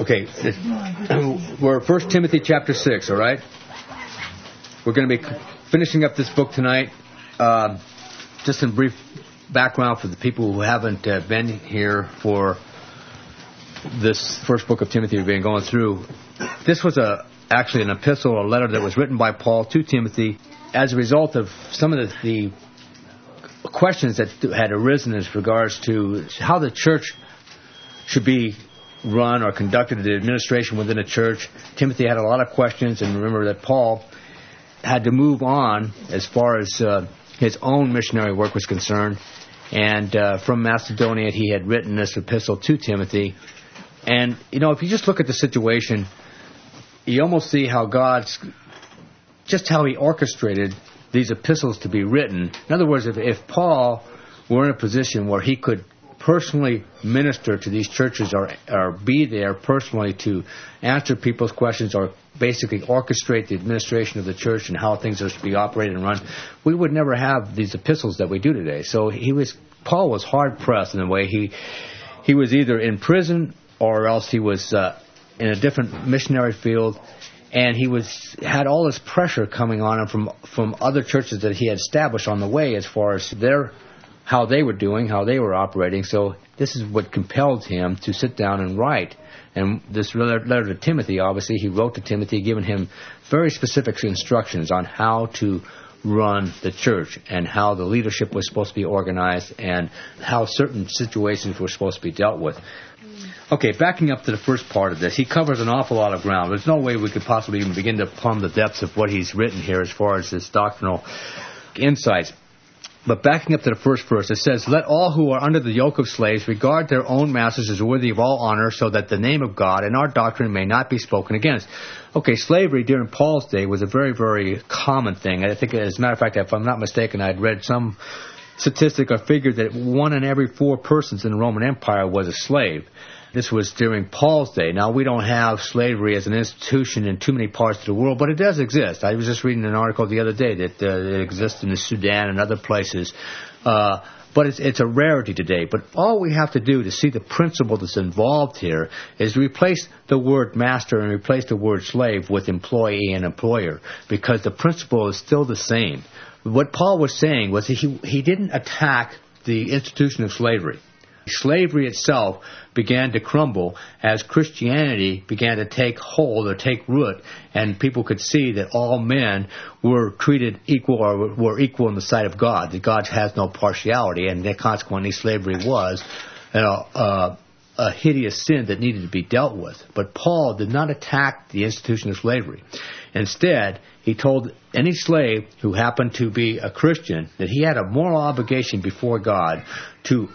Okay, we're 1 Timothy chapter 6, all right? We're going to be finishing up this book tonight. Just some brief background for the people who haven't been here for this first book of Timothy we've been going through. This was actually an epistle or letter that was written by Paul to Timothy as a result of some of the questions that had arisen as regards to how the church should be run or conducted, the administration within a church. Timothy had a lot of questions, and remember that Paul had to move on as far as his own missionary work was concerned. And from Macedonia, he had written this epistle to Timothy. And, you know, if you just look at the situation, you almost see how just how he orchestrated these epistles to be written. In other words, if Paul were in a position where he could personally minister to these churches or be there personally to answer people's questions or basically orchestrate the administration of the church and how things are to be operated and run, we would never have these epistles that we do today. So Paul was hard pressed in a way. He was either in prison or else he was in a different missionary field, and he had all this pressure coming on him from other churches that he had established on the way as far as how they were doing, how they were operating. So this is what compelled him to sit down and write. And this letter to Timothy, obviously, he wrote to Timothy, giving him very specific instructions on how to run the church and how the leadership was supposed to be organized and how certain situations were supposed to be dealt with. Okay, backing up to the first part of this, he covers an awful lot of ground. There's no way we could possibly even begin to plumb the depths of what he's written here as far as his doctrinal insights. But backing up to the first verse, it says, "Let all who are under the yoke of slaves regard their own masters as worthy of all honor, so that the name of God and our doctrine may not be spoken against." Okay, slavery during Paul's day was a very, very common thing. I think, as a matter of fact, if I'm not mistaken, I'd read some statistic or figure that 1 in every 4 persons in the Roman Empire was a slave. This was during Paul's day. Now, we don't have slavery as an institution in too many parts of the world, but it does exist. I was just reading an article the other day that it exists in the Sudan and other places. But it's a rarity today. But all we have to do to see the principle that's involved here is replace the word master and replace the word slave with employee and employer, because the principle is still the same. What Paul was saying was he didn't attack the institution of slavery. Slavery itself began to crumble as Christianity began to take hold or take root, and people could see that all men were treated equal or were equal in the sight of God, that God has no partiality, and that consequently slavery was a hideous sin that needed to be dealt with. But Paul did not attack the institution of slavery. Instead, he told any slave who happened to be a Christian that he had a moral obligation before God to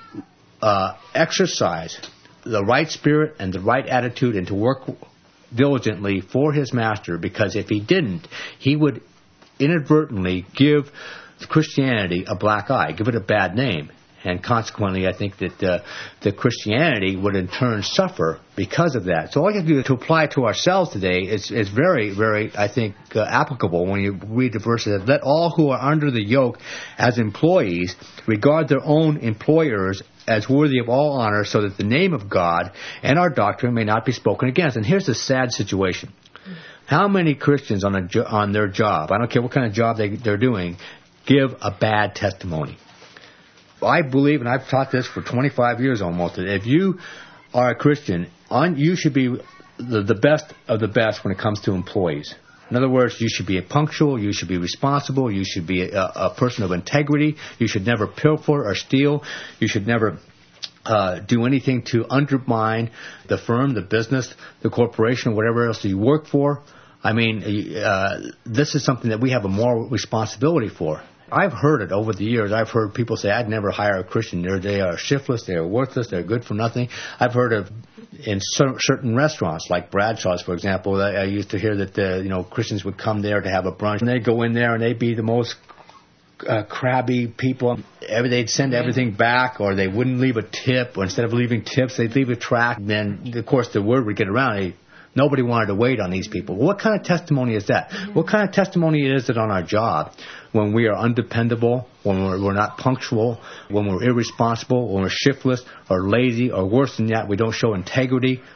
exercise the right spirit and the right attitude and to work diligently for his master, because if he didn't, he would inadvertently give Christianity a black eye, give it a bad name. And consequently, I think that the Christianity would in turn suffer because of that. So all you have to do to apply it to ourselves today is very, very, I think, applicable when you read the verses. Let all who are under the yoke as employees regard their own employers as worthy of all honor, so that the name of God and our doctrine may not be spoken against. And here's the sad situation. How many Christians on their job, I don't care what kind of job they're doing, give a bad testimony? I believe, and I've taught this for 25 years almost, that if you are a Christian, you should be the best of the best when it comes to employees. In other words, you should be punctual, you should be responsible, you should be a person of integrity, you should never pilfer or steal, you should never do anything to undermine the firm, the business, the corporation, or whatever else you work for. I mean, this is something that we have a moral responsibility for. I've heard it over the years. I've heard people say, "I'd never hire a Christian. They are shiftless, they are worthless, they're good for nothing." I've heard of in certain restaurants, like Bradshaw's, for example. I used to hear that Christians would come there to have a brunch, and they'd go in there and they'd be the most crabby people. They'd send everything back, or they wouldn't leave a tip, or instead of leaving tips, they'd leave a tract. And then, of course, the word would get around. Nobody wanted to wait on these people. What kind of testimony is that? What kind of testimony is it on our job when we are undependable, when we're not punctual, when we're irresponsible, when we're shiftless or lazy, or worse than that, we don't show integrity?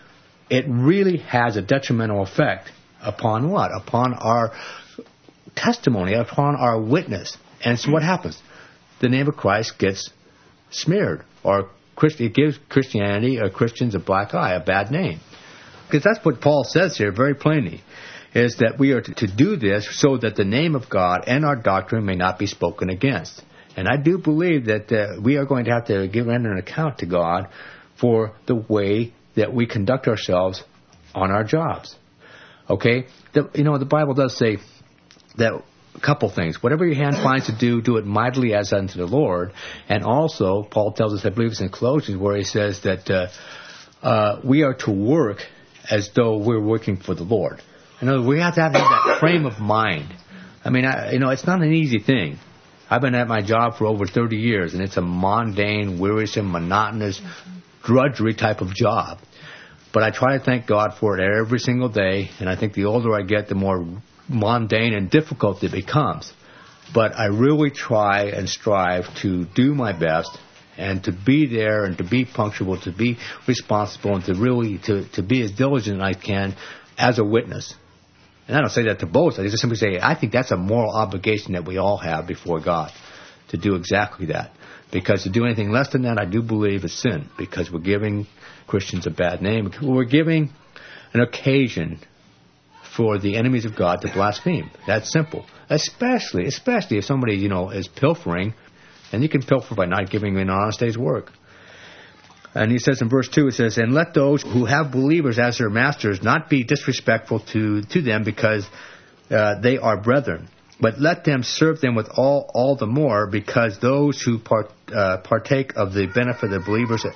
it really has a detrimental effect upon what? Upon our testimony, upon our witness. And so what happens? The name of Christ gets smeared, or it gives Christianity or Christians a black eye, a bad name. Because that's what Paul says here very plainly, is that we are to do this so that the name of God and our doctrine may not be spoken against. And I do believe that we are going to have to render an account to God for the way that we conduct ourselves on our jobs. Okay? The Bible does say that a couple things. Whatever your hand finds to do, do it mightily as unto the Lord. And also, Paul tells us, I believe it's in Colossians, where he says that we are to work as though we're working for the Lord. In other words, we have to have that frame of mind. I mean, it's not an easy thing. I've been at my job for over 30 years, and it's a mundane, wearisome, monotonous, drudgery type of job. But I try to thank God for it every single day, and I think the older I get, the more mundane and difficult it becomes. But I really try and strive to do my best and to be there and to be punctual, to be responsible, and to really to be as diligent as I can as a witness. And I don't say that to boast. I just simply say I think that's a moral obligation that we all have before God, to do exactly that. Because to do anything less than that, I do believe is sin, because we're giving Christians a bad name. We're giving an occasion for the enemies of God to blaspheme. That's simple. Especially if somebody, is pilfering, and you can pilfer by not giving an honest day's work. And he says in verse 2, it says, and let those who have believers as their masters not be disrespectful to them, because they are brethren. But let them serve them with all the more, because those who partake of the benefit of the believers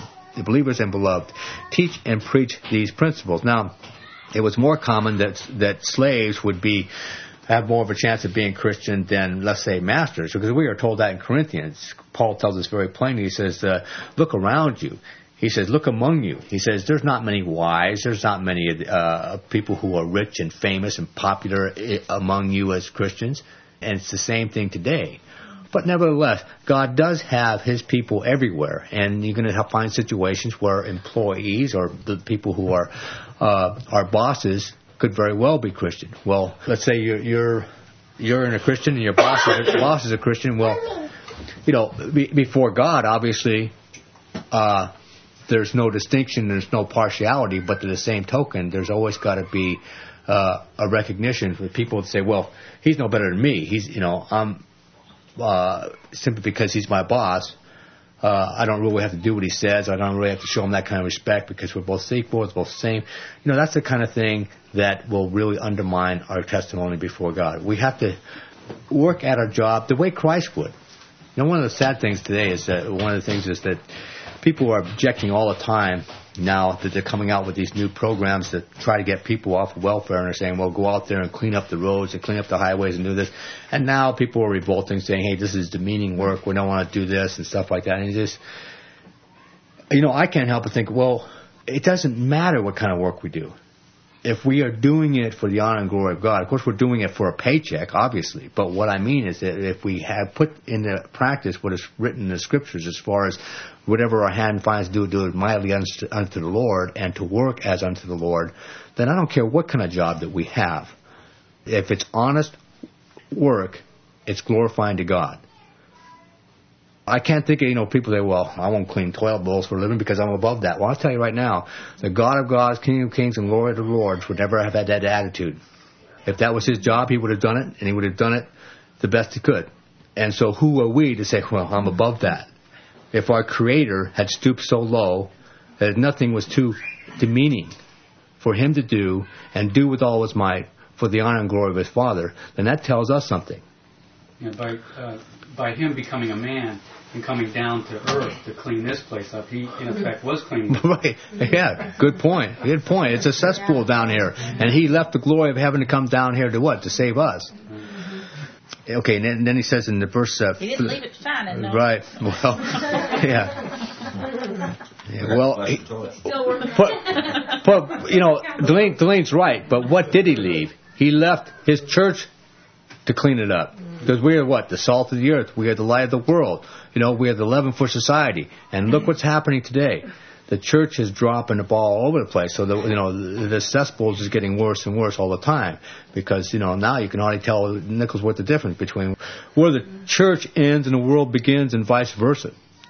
and beloved teach and preach these principles. Now, it was more common that slaves would have more of a chance of being Christian than, let's say, masters, because we are told that in Corinthians. Paul tells us very plainly. He says, look around you. He says, look among you. He says, there's not many wise. There's not many people who are rich and famous and popular among you as Christians. And it's the same thing today. But nevertheless, God does have His people everywhere. And you're going to find situations where employees or the people who are our bosses could very well be Christian. Well, let's say you're a Christian and your boss is a Christian. Well, before God, obviously, there's no distinction, there's no partiality, but to the same token, there's always got to be a recognition for people to say, well, he's no better than me. I'm simply because he's my boss. I don't really have to do what he says. I don't really have to show him that kind of respect because we're both equal, it's both the same. That's the kind of thing that will really undermine our testimony before God. We have to work at our job the way Christ would. One of the sad things today is that people are objecting all the time now that they're coming out with these new programs that try to get people off of welfare, and they're saying, well, go out there and clean up the roads and clean up the highways and do this. And now people are revolting, saying, hey, this is demeaning work. We don't want to do this and stuff like that. And it's just, I can't help but think, well, it doesn't matter what kind of work we do. If we are doing it for the honor and glory of God, of course we're doing it for a paycheck, obviously. But what I mean is that if we have put into practice what is written in the Scriptures as far as whatever our hand finds to do it mightily unto the Lord and to work as unto the Lord, then I don't care what kind of job that we have. If it's honest work, it's glorifying to God. I can't think of, people say, well, I won't clean toilet bowls for a living because I'm above that. Well, I'll tell you right now, the God of gods, King of kings, and Lord of lords would never have had that attitude. If that was his job, he would have done it, and he would have done it the best he could. And so who are we to say, well, I'm above that? If our Creator had stooped so low that nothing was too demeaning for him to do and do with all his might for the honor and glory of his Father, then that tells us something. By him becoming a man and coming down to earth to clean this place up, he, in effect, was cleaning it. Right. Yeah, good point. Good point. It's a cesspool down here. And he left the glory of heaven to come down here to what? To save us. Okay, and then he says in the verse... he didn't leave it shining, no. Right. Well, yeah. Well, still working. But Delane's right. But what did he leave? He left his church to clean it up. Because we are what? The salt of the earth. We are the light of the world. We are the leaven for society. And look what's happening today. the church is dropping the ball all over the place. So the cesspool is just getting worse and worse all the time, because now you can hardly tell nickels worth the difference between where the church ends and the world begins, and vice versa.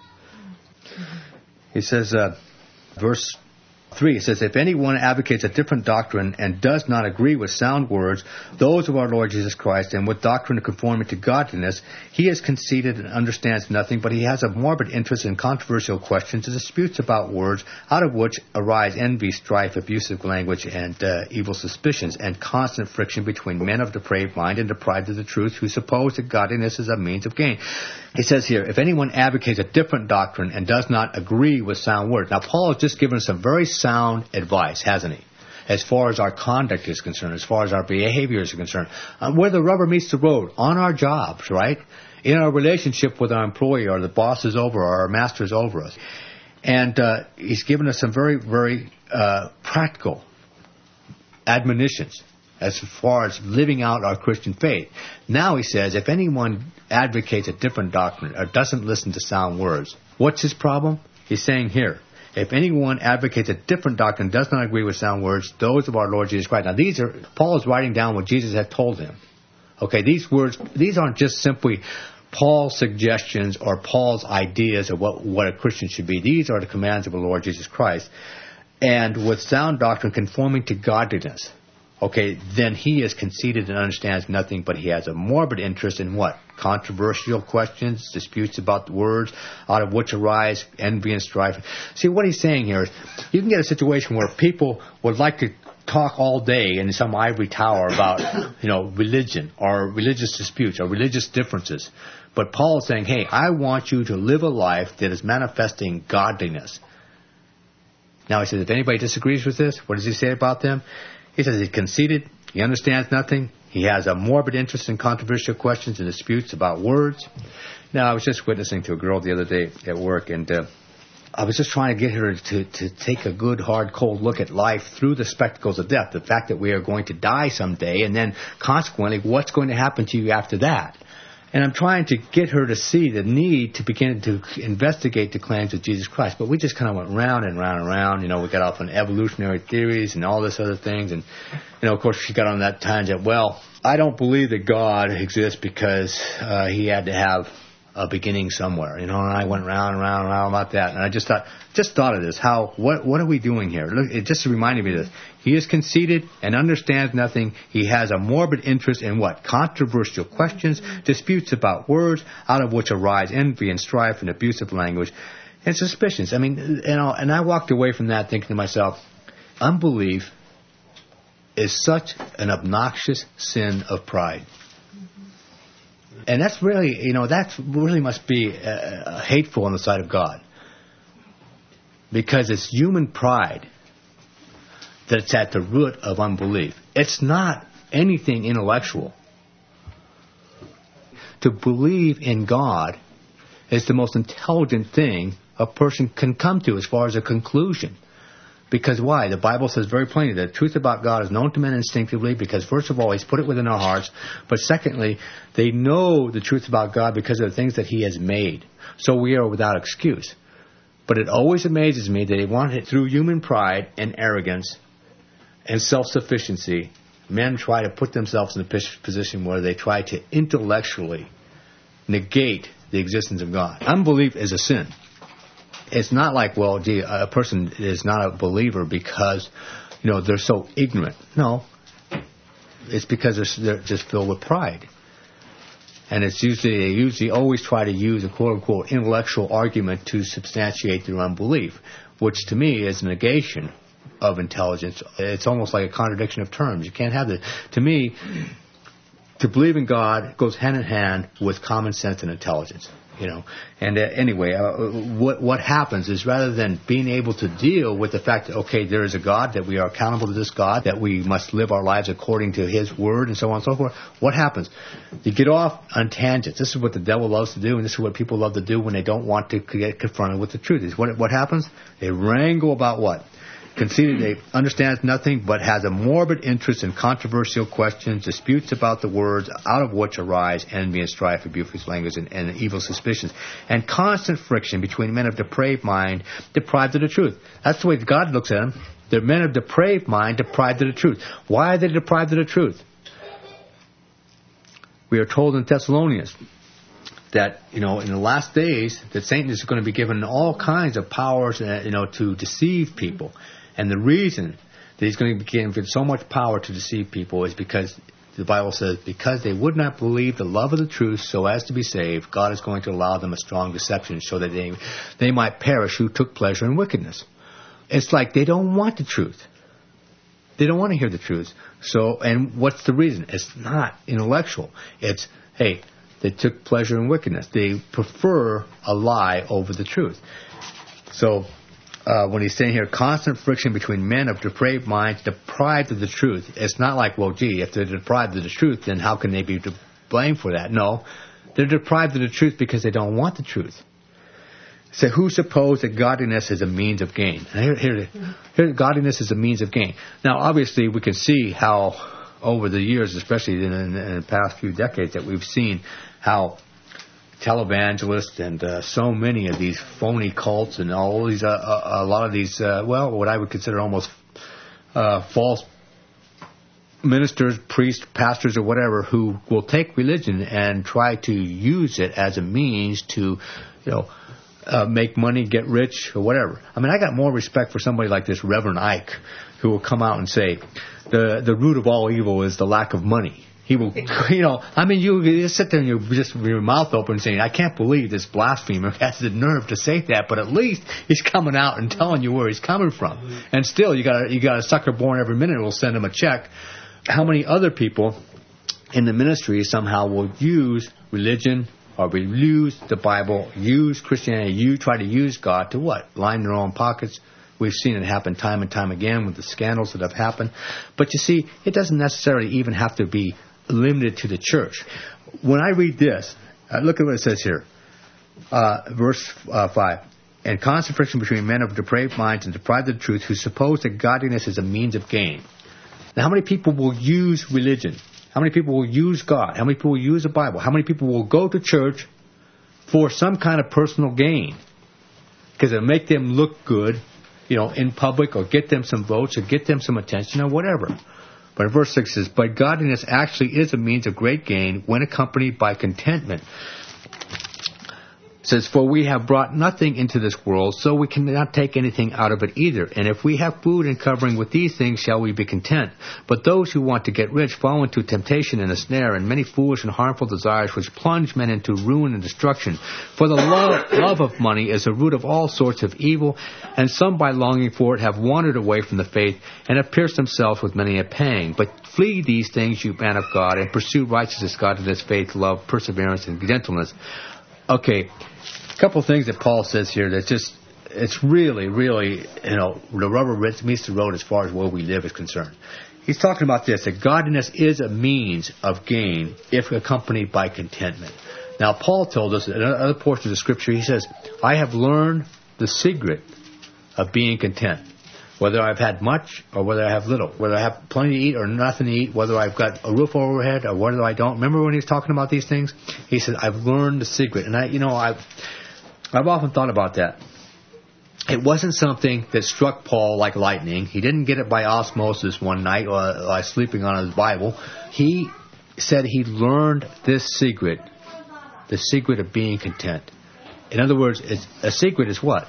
He says, verse 3, it says, if anyone advocates a different doctrine and does not agree with sound words, those of our Lord Jesus Christ, and with doctrine conforming to godliness, he is conceited and understands nothing, but he has a morbid interest in controversial questions and disputes about words, out of which arise envy, strife, abusive language, and evil suspicions, and constant friction between men of depraved mind and deprived of the truth, who suppose that godliness is a means of gain. He says here, if anyone advocates a different doctrine and does not agree with sound words. Now, Paul has just given us some very sound advice, hasn't he? As far as our conduct is concerned, as far as our behavior is concerned, where the rubber meets the road, on our jobs, right? In our relationship with our employer, or the boss is over, or our master is over us. And he's given us some very, very practical admonitions as far as living out our Christian faith. Now he says, if anyone advocates a different doctrine or doesn't listen to sound words, what's his problem? He's saying here, if anyone advocates a different doctrine, does not agree with sound words, those of our Lord Jesus Christ. Now Paul is writing down what Jesus had told him. Okay, these words, these aren't just simply Paul's suggestions or Paul's ideas of what a Christian should be. These are the commands of the Lord Jesus Christ. And with sound doctrine conforming to godliness, okay, then he is conceited and understands nothing, but he has a morbid interest in what? Controversial questions, disputes about the words, out of which arise envy and strife. See, what he's saying here is, you can get a situation where people would like to talk all day in some ivory tower about, religion or religious disputes or religious differences. But Paul is saying, hey, I want you to live a life that is manifesting godliness. Now he says, if anybody disagrees with this, what does he say about them? He says he's conceited, he understands nothing, he has a morbid interest in controversial questions and disputes about words. Now, I was just witnessing to a girl the other day at work, and I was just trying to get her to take a good, hard, cold look at life through the spectacles of death, the fact that we are going to die someday, and then consequently, what's going to happen to you after that? And I'm trying to get her to see the need to begin to investigate the claims of Jesus Christ. But we just kind of went round and round and round. We got off on evolutionary theories and all this other things. And, of course, she got on that tangent. Well, I don't believe that God exists because he had to have a beginning somewhere. And I went round and round and round about that. And I just thought of this. What are we doing here? Look, it just reminded me of this. He is conceited and understands nothing. He has a morbid interest in what? Controversial questions, disputes about words, out of which arise envy and strife and abusive language and suspicions. I mean, and I walked away from that thinking to myself, unbelief is such an obnoxious sin of pride. And that's really, that really must be hateful on the side of God. Because it's human pride that's at the root of unbelief. It's not anything intellectual. To believe in God is the most intelligent thing a person can come to as far as a conclusion. Because why? The Bible says very plainly that the truth about God is known to men instinctively because, first of all, he's put it within our hearts. But secondly, they know the truth about God because of the things that he has made. So we are without excuse. But it always amazes me that they want it through human pride and arrogance and self-sufficiency. Men try to put themselves in a position where they try to intellectually negate the existence of God. Unbelief is a sin. It's not like, a person is not a believer because, they're so ignorant. No. It's because they're just filled with pride. And they usually always try to use a quote-unquote intellectual argument to substantiate their unbelief, which to me is a negation of intelligence. It's almost like a contradiction of terms. You can't have that. To me, to believe in God goes hand in hand with common sense and intelligence. And anyway, what happens is rather than being able to deal with the fact that, okay, there is a God, that we are accountable to this God, that we must live our lives according to his word and so on and so forth, what happens? You get off on tangents. This is what the devil loves to do, and this is what people love to do when they don't want to get confronted with the truth. What happens? They wrangle about what? conceited, they understands nothing, but has a morbid interest in controversial questions, disputes about the words, out of which arise envy and strife, abusive language, and evil suspicions, and constant friction between men of depraved mind, deprived of the truth. That's the way God looks at them. They're men of depraved mind, deprived of the truth. Why are they deprived of the truth? We are told in Thessalonians that, in the last days, that Satan is going to be given all kinds of powers, to deceive people. And the reason that he's going to be given so much power to deceive people is because the Bible says, because they would not believe the love of the truth so as to be saved, God is going to allow them a strong deception so that they might perish who took pleasure in wickedness. It's like they don't want the truth. They don't want to hear the truth. So, and what's the reason? It's not intellectual. It's, hey, they took pleasure in wickedness. They prefer a lie over the truth. So, when he's saying here, constant friction between men of depraved minds, deprived of the truth, it's not like, well, gee, if they're deprived of the truth, then how can they be to blame for that? No, they're deprived of the truth because they don't want the truth. So who suppose that godliness is a means of gain? Here, godliness is a means of gain. Now, obviously, we can see how over the years, especially in the past few decades, that we've seen how televangelists and so many of these phony cults and all these, a lot of these, what I would consider almost false ministers, priests, pastors, or whatever, who will take religion and try to use it as a means to, make money, get rich, or whatever. I mean, I got more respect for somebody like this Reverend Ike, who will come out and say, the root of all evil is the lack of money. He will, you sit there and you just your mouth open saying, I can't believe this blasphemer has the nerve to say that, but at least he's coming out and telling you where he's coming from. And still, you got a sucker born every minute who will send him a check. How many other people in the ministry somehow will use religion, or we use the Bible, use Christianity, try to use God to what? Line their own pockets. We've seen it happen time and time again with the scandals that have happened. But you see, it doesn't necessarily even have to be limited to the church. When I read this, look at what it says here. Verse 5. And constant friction between men of depraved minds and deprived of the truth, who suppose that godliness is a means of gain. Now, how many people will use religion? How many people will use God? How many people will use the Bible? How many people will go to church for some kind of personal gain? Because it'll make them look good, in public, or get them some votes, or get them some attention, or whatever. But in verse 6 says, but godliness actually is a means of great gain when accompanied by contentment. It says, for we have brought nothing into this world, so we cannot take anything out of it either. And if we have food and covering with these things, shall we be content? But those who want to get rich fall into temptation and a snare, and many foolish and harmful desires, which plunge men into ruin and destruction. For the love of money is the root of all sorts of evil, and some by longing for it have wandered away from the faith, and have pierced themselves with many a pang. But flee these things, you man of God, and pursue righteousness, godliness, faith, love, perseverance, and gentleness. Okay, a couple of things that Paul says here that's just, it's really, really, the rubber meets the road as far as where we live is concerned. He's talking about this, that godliness is a means of gain if accompanied by contentment. Now, Paul told us in other portions of the Scripture, he says, I have learned the secret of being content. Whether I've had much or whether I have little, whether I have plenty to eat or nothing to eat, whether I've got a roof overhead or whether I don't. Remember when he was talking about these things? He said, I've learned the secret. And I've often thought about that. It wasn't something that struck Paul like lightning. He didn't get it by osmosis one night or by sleeping on his Bible. He said he learned this secret, the secret of being content. In other words, a secret is what?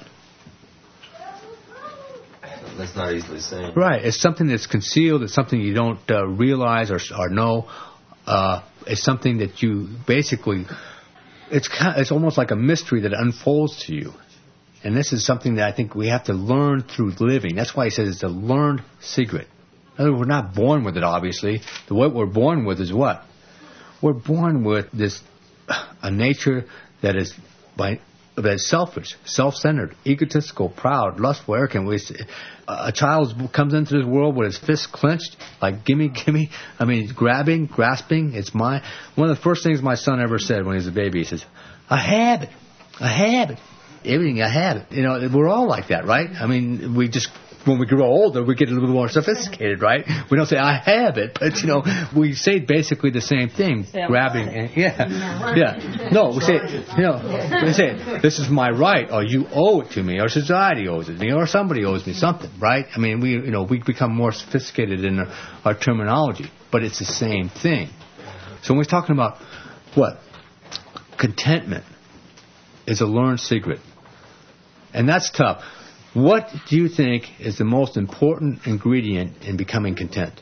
That's not easily seen. Right. It's something that's concealed. It's something you don't realize or know. It's something that you basically, it's almost like a mystery that unfolds to you. And this is something that I think we have to learn through living. That's why he says it's a learned secret. In other words, we're not born with it, obviously. What we're born with is what? We're born with a nature that is selfish, self-centered, egotistical, proud, lustful, arrogant. A child comes into this world with his fists clenched, like, gimme. I mean, grabbing, grasping, it's mine. One of the first things my son ever said when he was a baby, he says, I have it. Everything, I have it. We're all like that, right? I mean, we just when we grow older, we get a little more sophisticated, right? We don't say, I have it, but, we say basically the same thing, grabbing, No, we say, this is my right, or you owe it to me, or society owes it to me, or somebody owes me something, right? I mean, we become more sophisticated in our terminology, but it's the same thing. So when we're talking about, what? Contentment is a learned secret. And that's tough. What do you think is the most important ingredient in becoming content?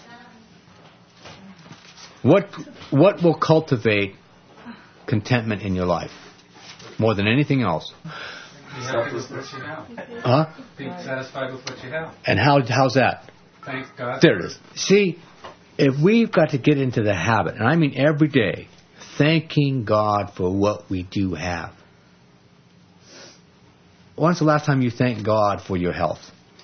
What will cultivate contentment in your life more than anything else? Be happy with what you have. Huh? Be satisfied with what you have. And how's that? Thank God. There it is. See, if we've got to get into the habit, and I mean every day, thanking God for what we do have. When's the last time you thanked God for your health?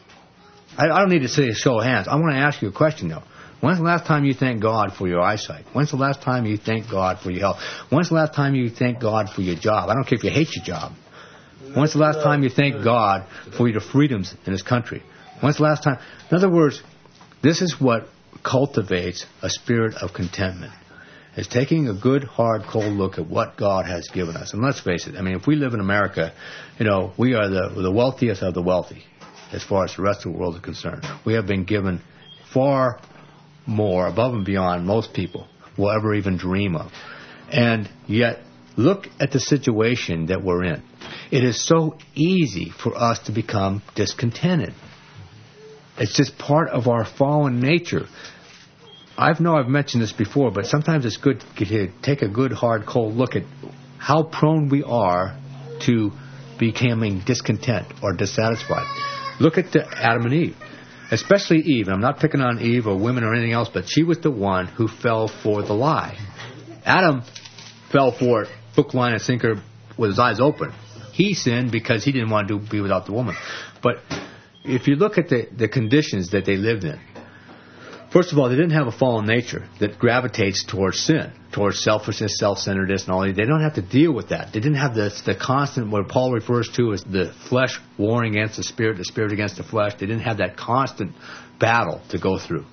I don't need to say a show of hands. I want to ask you a question, though. When's the last time you thanked God for your eyesight? When's the last time you thanked God for your health? When's the last time you thanked God for your job? I don't care if you hate your job. When's the last time you thanked God for your freedoms in this country? When's the last time? In other words, this is what cultivates a spirit of contentment. It's taking a good, hard, cold look at what God has given us. And let's face it, I mean, if we live in America, we are the wealthiest of the wealthy as far as the rest of the world is concerned. We have been given far more, above and beyond most people will ever even dream of. And yet, look at the situation that we're in. It is so easy for us to become discontented. It's just part of our fallen nature. I've mentioned this before, but sometimes it's good to take a good, hard, cold look at how prone we are to becoming discontent or dissatisfied. Look at Adam and Eve, especially Eve. And I'm not picking on Eve or women or anything else, but she was the one who fell for the lie. Adam fell for it, hook, line, and sinker, with his eyes open. He sinned because he didn't want to be without the woman. But if you look at the conditions that they lived in, first of all, they didn't have a fallen nature that gravitates towards sin, towards selfishness, self-centeredness, and all that. They don't have to deal with that. They didn't have the constant, what Paul refers to as the flesh warring against the spirit against the flesh. They didn't have that constant battle to go through.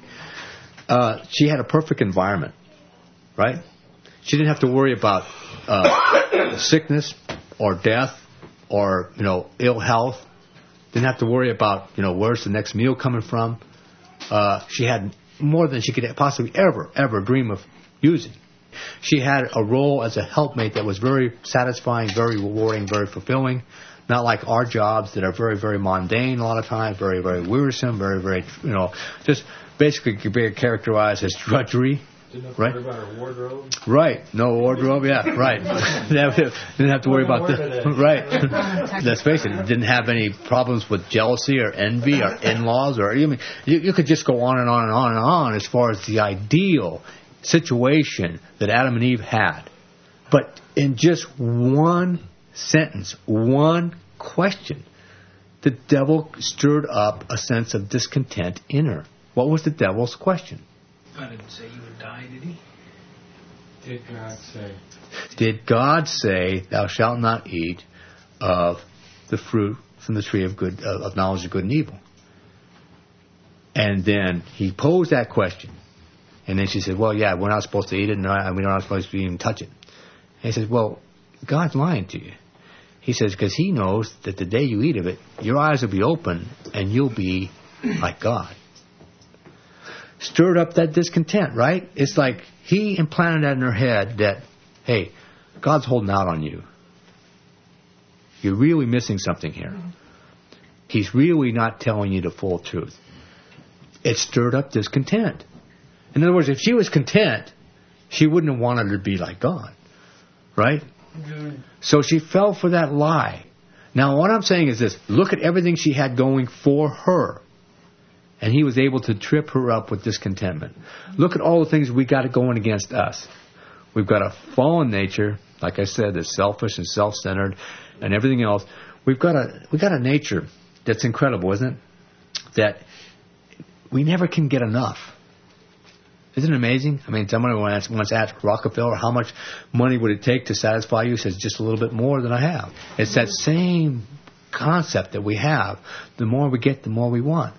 She had a perfect environment, right? She didn't have to worry about sickness or death or, ill health. Didn't have to worry about, where's the next meal coming from. She had more than she could possibly ever dream of using. She had a role as a helpmate that was very satisfying, very rewarding, very fulfilling. Not like our jobs that are very, very mundane a lot of times, very, very wearisome, very, very, just basically characterized as drudgery. Didn't have to right? worry about her wardrobe. Right. No wardrobe. Yeah. Right. Didn't have to worry about this. Right. Let's face it. Didn't have any problems with jealousy or envy or in-laws or you could just go on and on and on and on as far as the ideal situation that Adam and Eve had. But in just one sentence, one question, the devil stirred up a sense of discontent in her. What was the devil's question? God didn't say you would die, did he? Did God say? Did God say, "Thou shalt not eat of the fruit from the tree of knowledge of good and evil"? And then he posed that question. And then she said, "Well, yeah, we're not supposed to eat it, and we're not supposed to even touch it." And he says, "Well, God's lying to you." He says, because he knows that the day you eat of it, your eyes will be open, and you'll be like God. Stirred up that discontent, right? It's like he implanted that in her head that, hey, God's holding out on you. You're really missing something here. He's really not telling you the full truth. It stirred up discontent. In other words, if she was content, she wouldn't have wanted to be like God, right? So she fell for that lie. Now, what I'm saying is this. Look at everything she had going for her. And he was able to trip her up with discontentment. Look at all the things we got going against us. We've got a fallen nature, like I said, that's selfish and self-centered and everything else. We've got a nature that's incredible, isn't it? That we never can get enough. Isn't it amazing? I mean, someone once asked Rockefeller, how much money would it take to satisfy you? He says, just a little bit more than I have. It's that same concept that we have. The more we get, the more we want.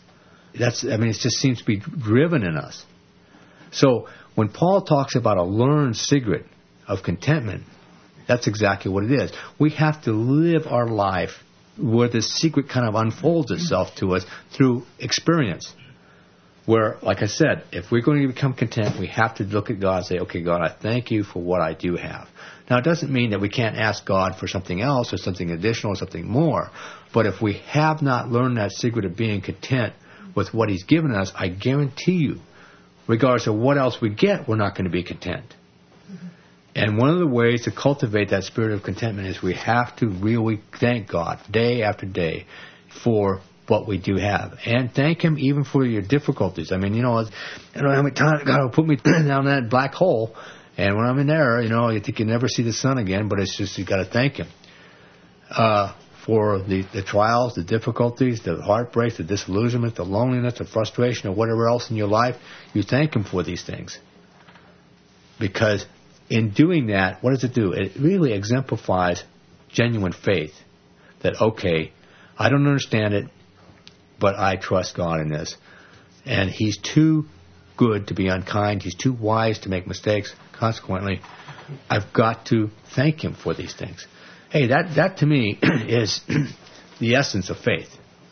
It just seems to be driven in us. So when Paul talks about a learned secret of contentment, that's exactly what it is. We have to live our life where the secret kind of unfolds itself to us through experience. Where, like I said, if we're going to become content, we have to look at God and say, okay, God, I thank you for what I do have. Now, it doesn't mean that we can't ask God for something else or something additional or something more. But if we have not learned that secret of being content with what He's given us, I guarantee you, regardless of what else we get, we're not going to be content. Mm-hmm. And one of the ways to cultivate that spirit of contentment is we have to really thank God day after day for what we do have. And thank Him even for your difficulties. I mean, I don't know how many times God will put me down that black hole, and when I'm in there, you think you never see the sun again, but it's just you got to thank Him. For the trials, the difficulties, the heartbreaks, the disillusionment, the loneliness, the frustration, or whatever else in your life, you thank Him for these things. Because in doing that, what does it do? It really exemplifies genuine faith. That, okay, I don't understand it, but I trust God in this. And He's too good to be unkind. He's too wise to make mistakes. Consequently, I've got to thank Him for these things. Hey, that to me is the essence of faith.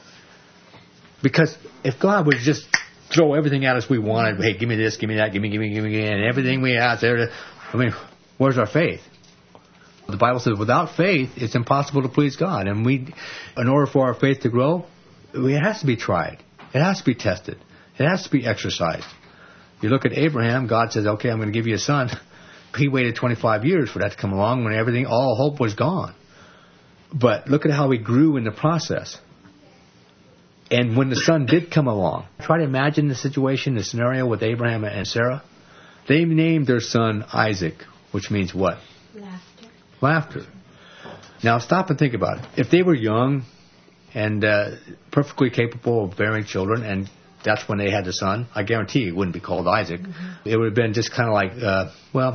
Because if God would just throw everything at us we wanted, hey, give me this, give me that, give me, and everything we have there, where's our faith? The Bible says without faith, it's impossible to please God. And in order for our faith to grow, it has to be tried. It has to be tested. It has to be exercised. You look at Abraham, God says, okay, I'm going to give you a son. He waited 25 years for that to come along when all hope was gone. But look at how he grew in the process. And when the son did come along, try to imagine the situation, the scenario with Abraham and Sarah. They named their son Isaac, which means what? Laughter. Now stop and think about it. If they were young and perfectly capable of bearing children, and that's when they had the son, I guarantee it wouldn't be called Isaac. Mm-hmm. It would have been just kind of like,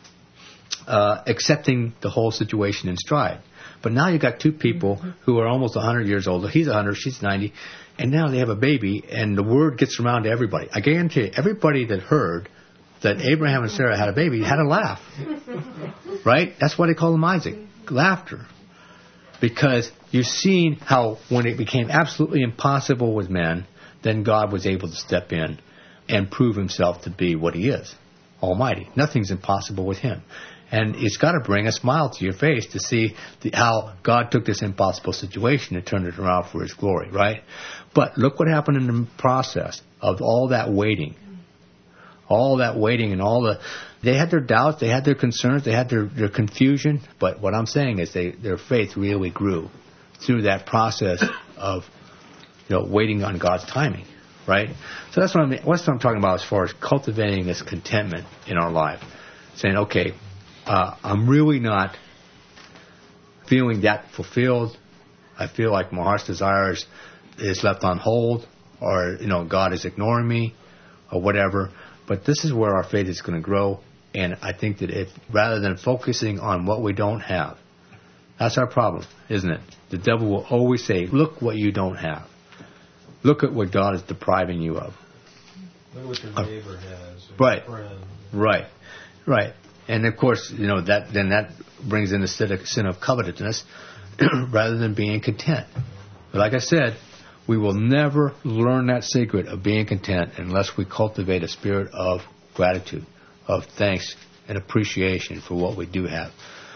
accepting the whole situation in stride. But now you've got two people who are almost 100 years old. He's 100, she's 90, and now they have a baby, and the word gets around to everybody. I guarantee you, everybody that heard that Abraham and Sarah had a baby had a laugh. Right? That's why they call him Isaac. Laughter. Because you've seen how when it became absolutely impossible with men, then God was able to step in and prove Himself to be what He is. Almighty. Nothing's impossible with Him. And it's got to bring a smile to your face to see how God took this impossible situation and turned it around for His glory, right? But look what happened in the process of all that waiting. All that waiting and they had their doubts, they had their concerns, they had their confusion. But what I'm saying is their faith really grew through that process of waiting on God's timing, right? So that's what I'm talking about as far as cultivating this contentment in our life. Saying, okay, I'm really not feeling that fulfilled. I feel like my heart's desire is left on hold, or God is ignoring me, or whatever. But this is where our faith is going to grow. And I think that rather than focusing on what we don't have, that's our problem, isn't it? The devil will always say, look what you don't have. Look at what God is depriving you of. Look what your neighbor has. Right. Friend. Right. And of course, that brings in the sin of covetousness rather than being content. But like I said, we will never learn that secret of being content unless we cultivate a spirit of gratitude, of thanks and appreciation for what we do have.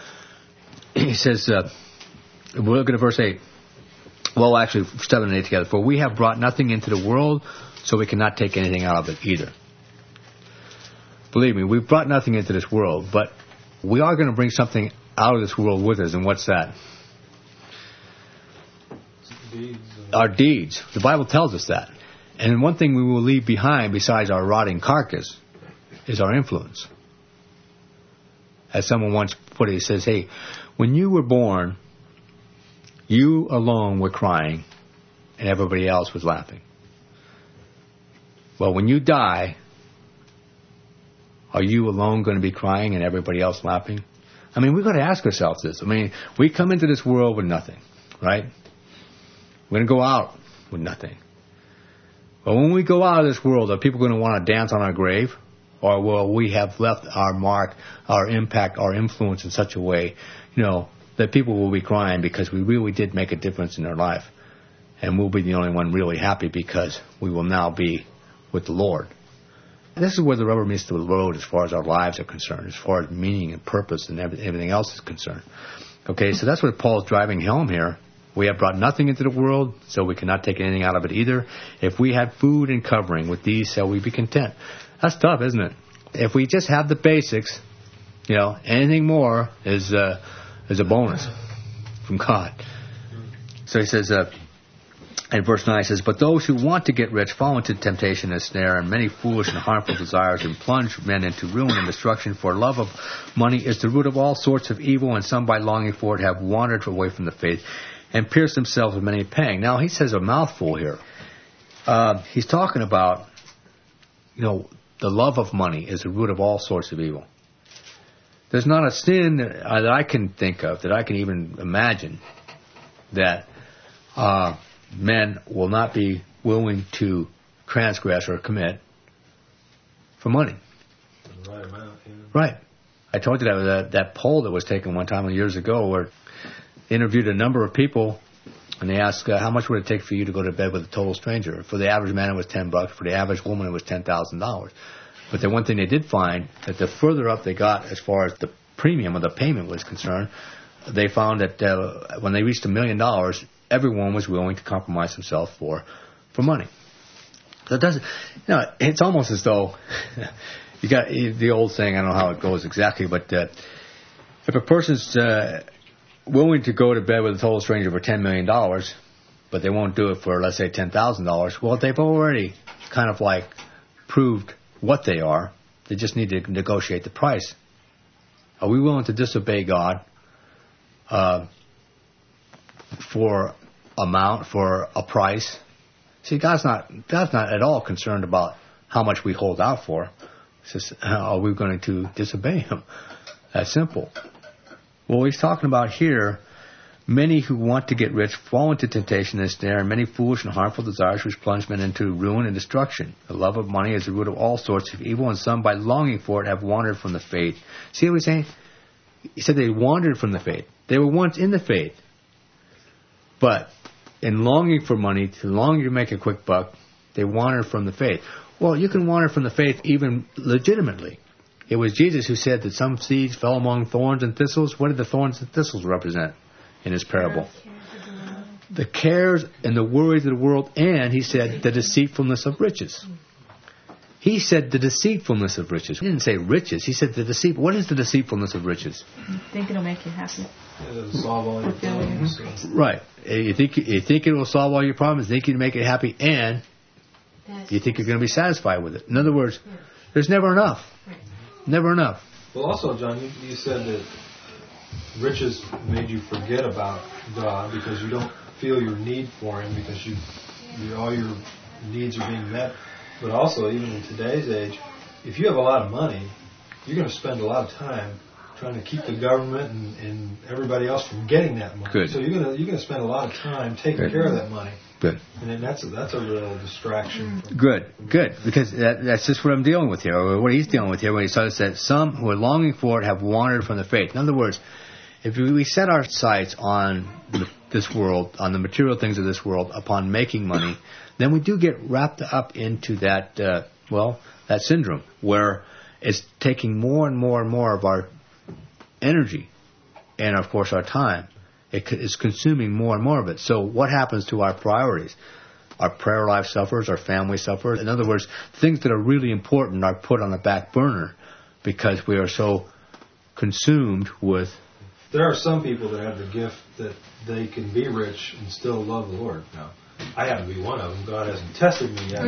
He says, we'll look at verse 8. Well, actually, 7 and 8 together. For we have brought nothing into the world, so we cannot take anything out of it either. Believe me, we've brought nothing into this world, but we are going to bring something out of this world with us, and what's that? Our deeds. The Bible tells us that. And one thing we will leave behind besides our rotting carcass is our influence. As someone once put it, he says, hey, when you were born, you alone were crying and everybody else was laughing. Well, when you die, are you alone going to be crying and everybody else laughing? I mean, we've got to ask ourselves this. I mean, we come into this world with nothing, right? We're going to go out with nothing. But when we go out of this world, are people going to want to dance on our grave? Or will we have left our mark, our impact, our influence in such a way, that people will be crying because we really did make a difference in their life. And we'll be the only one really happy because we will now be with the Lord. And this is where the rubber meets the road as far as our lives are concerned, as far as meaning and purpose and everything else is concerned. Okay, so that's what Paul's driving home here. We have brought nothing into the world, so we cannot take anything out of it either. If we had food and covering, with these shall we be content. That's tough, isn't it? If we just have the basics, anything more is a bonus from God. So he says, in verse 9, he says, but those who want to get rich fall into temptation and snare, and many foolish and harmful desires, and plunge men into ruin and destruction. For love of money is the root of all sorts of evil, and some by longing for it have wandered away from the faith, and pierced themselves with many pangs. Now, he says a mouthful here. He's talking about, the love of money is the root of all sorts of evil. There's not a sin that I can think of, that I can even imagine, that men will not be willing to transgress or commit for money. The right amount, yeah. Right. I told you that poll that was taken one time years ago where they interviewed a number of people and they asked, how much would it take for you to go to bed with a total stranger? For the average man, it was $10. For the average woman, it was $10,000. But the one thing they did find, that the further up they got as far as the premium or the payment was concerned, they found that when they reached $1 million, everyone was willing to compromise themselves for money. So it doesn't, it's almost as though you got the old saying. I don't know how it goes exactly, but if a person's willing to go to bed with a total stranger for $10 million, but they won't do it for, let's say, $10,000, well, they've already kind of like proved what they are. They just need to negotiate the price. Are we willing to disobey God for a price? See, God's not at all concerned about how much we hold out for. It's just, are we going to disobey Him? That's simple. Well, he's talking about here, many who want to get rich fall into temptation and snare, and many foolish and harmful desires which plunge men into ruin and destruction. The love of money is the root of all sorts of evil, and some by longing for it have wandered from the faith. See what he's saying? He said they wandered from the faith. They were once in the faith. But in longing for money, longing to make a quick buck, they wandered from the faith. Well, you can wander from the faith even legitimately. It was Jesus who said that some seeds fell among thorns and thistles. What did the thorns and thistles represent in his parable? The cares and the worries of the world, and he said the deceitfulness of riches. He said the deceitfulness of riches. He didn't say riches. He said the deceit. What is the deceitfulness of riches? Think it'll make you happy. It'll solve all your problems. Right. You think it will solve all your problems, you think you can make it happy, and you think you're going to be satisfied with it. In other words, there's never enough. Never enough. Well, also, John, you said that riches made you forget about God because you don't feel your need for Him because all your needs are being met. But also, even in today's age, if you have a lot of money, you're going to spend a lot of time trying to keep the government and everybody else from getting that money. Good. So you're going to spend a lot of time taking care of that money. Good. And that's a real distraction. Good. Because that's just what I'm dealing with here, or what he's dealing with here when he says that some who are longing for it have wandered from the faith. In other words, if we set our sights on this world, on the material things of this world, upon making money, then we do get wrapped up into that, that syndrome where it's taking more and more and more of our energy and, of course, our time. It is consuming more and more of it. So what happens to our priorities? Our prayer life suffers, our family suffers. In other words, things that are really important are put on the back burner because we are so consumed with... There are some people that have the gift that they can be rich and still love the Lord. Now, I happen to be one of them. God hasn't tested me yet.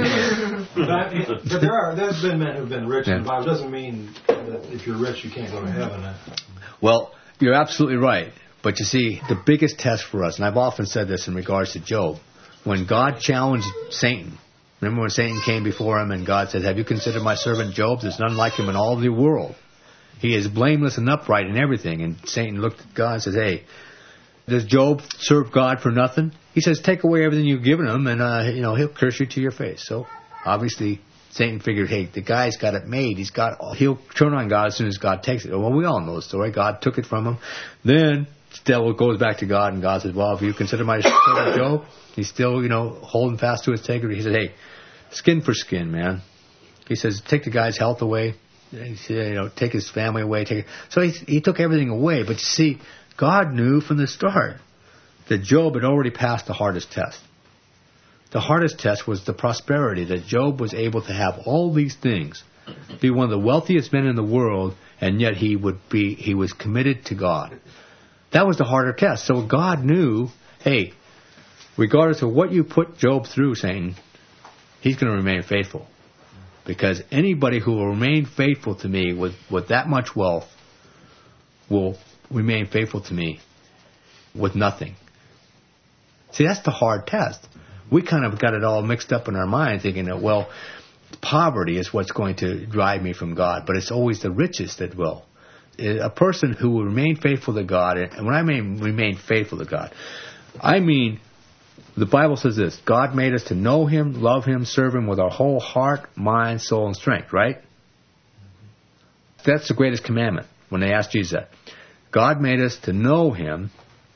But there's been men who've been rich in the Bible. It doesn't mean that if you're rich, you can't go to heaven. Well, you're absolutely right. But you see, the biggest test for us, and I've often said this in regards to Job, when God challenged Satan, remember when Satan came before him and God said, have you considered my servant Job? There's none like him in all the world. He is blameless and upright in everything. And Satan looked at God and said, hey, Does Job serve God for nothing? He says, take away everything you've given him, and he'll curse you to your face. So obviously, Satan figured, hey, the guy's got it made. He'll turn on God as soon as God takes it. Well, we all know the story. God took it from him. Then the devil goes back to God, and God says, well, if you consider my servant Job, he's still, holding fast to his integrity. He said, hey, skin for skin, man. He says, take the guy's health away. He said, take his family away. So he took everything away. But you see, God knew from the start that Job had already passed the hardest test. The hardest test was the prosperity, that Job was able to have all these things, be one of the wealthiest men in the world, and yet he was committed to God. That was the harder test. So God knew, hey, regardless of what you put Job through, Satan, he's going to remain faithful. Because anybody who will remain faithful to me with that much wealth will remain faithful to me with nothing. See, that's the hard test. We kind of got it all mixed up in our mind, thinking that, well, poverty is what's going to drive me from God, but it's always the riches that will. A person who will remain faithful to God, and when I mean remain faithful to God, I mean, the Bible says this, God made us to know Him, love Him, serve Him with our whole heart, mind, soul, and strength, right? That's the greatest commandment when they asked Jesus that. God made us to know Him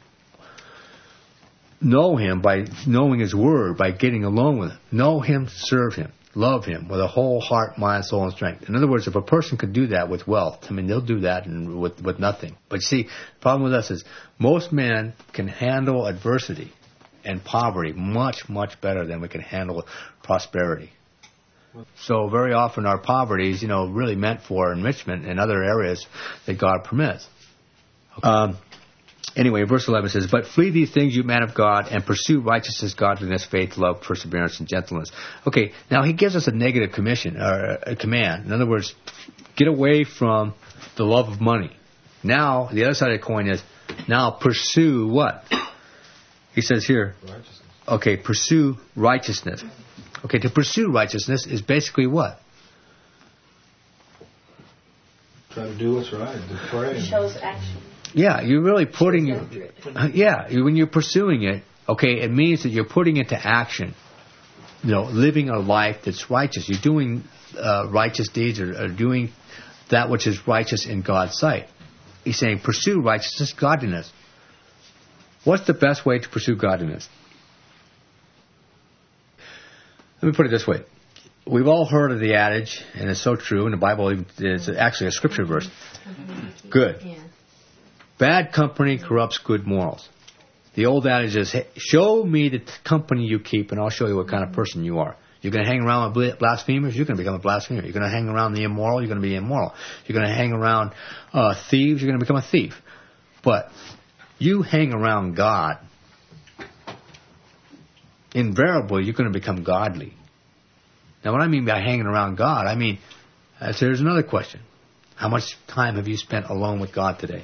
by knowing His Word, by getting along with Him. Know Him, serve Him, love Him with a whole heart, mind, soul, and strength. In other words, if a person could do that with wealth, they'll do that with nothing. But see, the problem with us is most men can handle adversity and poverty much, much better than we can handle prosperity. So very often our poverty is, really meant for enrichment in other areas that God permits. Anyway, verse 11 says, but flee these things, you man of God, and pursue righteousness, godliness, faith, love, perseverance, and gentleness. Okay, now he gives us a negative a command. In other words, get away from the love of money. Now, the other side of the coin is, now pursue what? He says here, righteousness. Okay, pursue righteousness. Okay, to pursue righteousness is basically what? Try to do what's right, to pray. It shows action. Yeah, you're really putting when you're pursuing it, okay, it means that you're putting into action, living a life that's righteous. You're doing righteous deeds or doing that which is righteous in God's sight. He's saying pursue righteousness, godliness. What's the best way to pursue godliness? Let me put it this way. We've all heard of the adage, and it's so true, and the Bible is actually a scripture verse. Good. Bad company corrupts good morals. The old adage is, hey, show me the company you keep, and I'll show you what kind of person you are. You're going to hang around with blasphemers, you're going to become a blasphemer. You're going to hang around the immoral, you're going to be immoral. You're going to hang around thieves, you're going to become a thief. But you hang around God, invariably you're going to become godly. Now what I mean by hanging around God, there's another question. How much time have you spent alone with God today?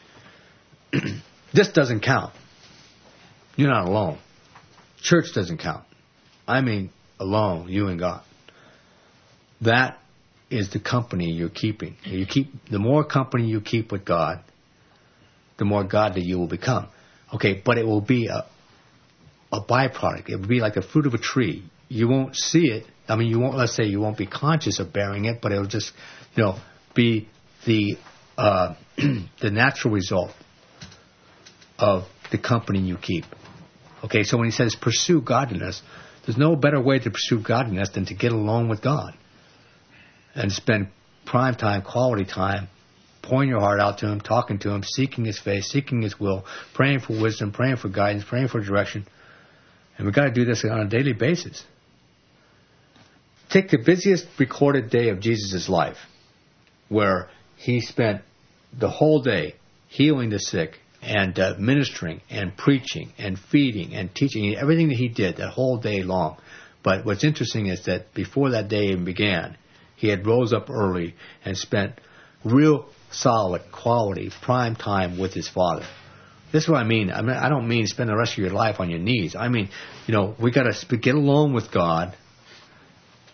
This doesn't count. You're not alone. Church doesn't count. Alone, you and God. That is the company you're keeping. The more company you keep with God, the more godly you will become. Okay, but it will be a byproduct. It will be like the fruit of a tree. You won't see it. Let's say you won't be conscious of bearing it, but it will just, be the natural result of the company you keep. Okay, so when he says pursue godliness, there's no better way to pursue godliness than to get alone with God and spend prime time, quality time, pouring your heart out to Him, talking to Him, seeking His face, seeking His will, praying for wisdom, praying for guidance, praying for direction. And we've got to do this on a daily basis. Take the busiest recorded day of Jesus' life, where He spent the whole day healing the sick, and ministering and preaching and feeding and teaching, everything that He did that whole day long. But what's interesting is that before that day even began, He had rose up early and spent real solid, quality, prime time with His Father. This is what I mean. I don't mean spend the rest of your life on your knees. We got to get alone with God